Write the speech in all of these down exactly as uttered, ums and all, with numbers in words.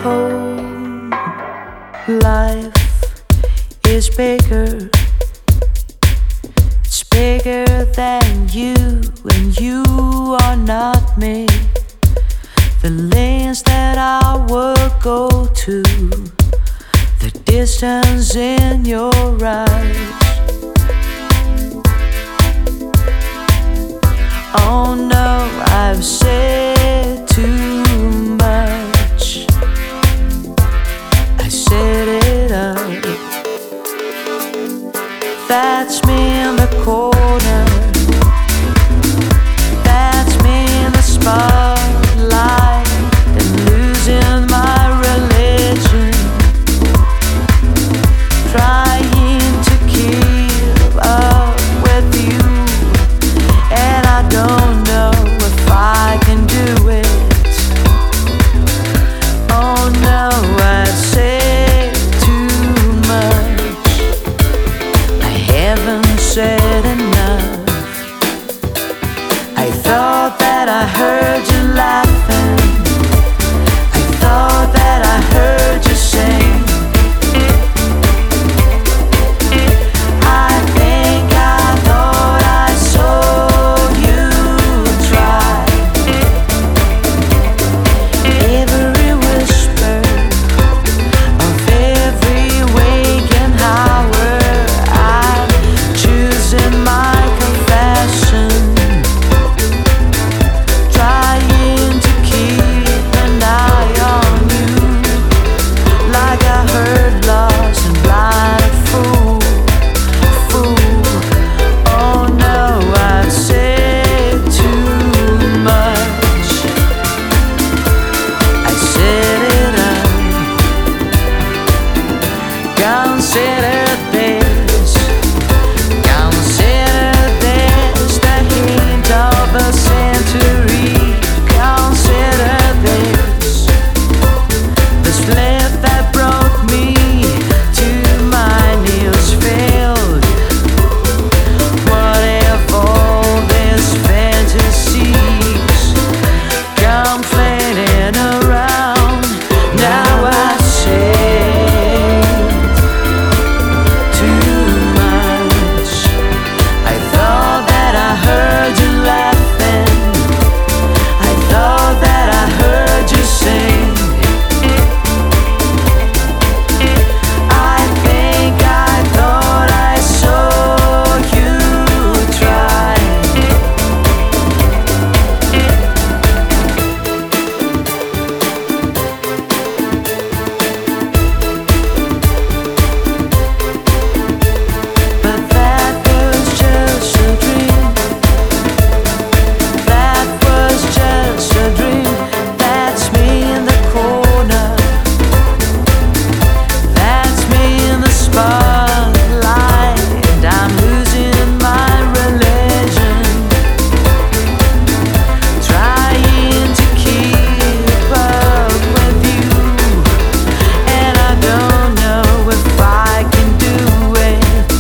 home. Life is bigger. It's bigger than you, and you are not me. The lanes that I would go to, the distance in your eyes. Oh no, I've said too much. I set it up. That's me in the corner. That's me in the spotlight and losing my religion, trying to keep up with you, and I don't know if I can do it. Oh no, I say too much. I haven't said enough. I thought that I heard you laughing. I thought that I heard you sing. I think I thought I saw you try. Every whisper of every waking hour, I'm choosing my confession, trying to keep an eye on you, like I heard lost and blind fool, fool. Oh no, I said too much. I set it up. Consider this, consider this, the hint of a century. Consider this, the slip that brought me to my knees failed. What if all these fantasies come fading around? Now I say too much. I thought that I heard you laughing. I thought that I heard you sing. I think I thought I saw you try. But that was just a dream. That was just a dream. That's me in the corner. That's me in the spotlight, and I'm losing my religion, trying to keep up with you, and I don't know if I can do it.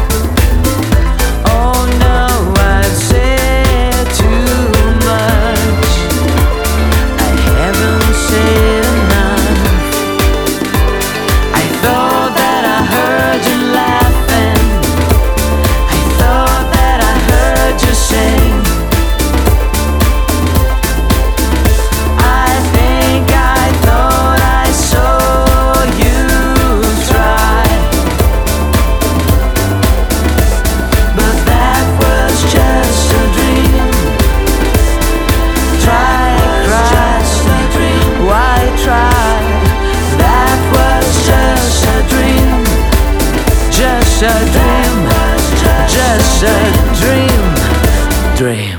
Oh no, I've said too much. I haven't said enough. I thought that I heard you laughing. I thought that I heard you sing. I think I thought I saw you try. But that was just a dream. Try, just a dream. Why try? That was just a dream. Just a dream. Just a dream. Dream.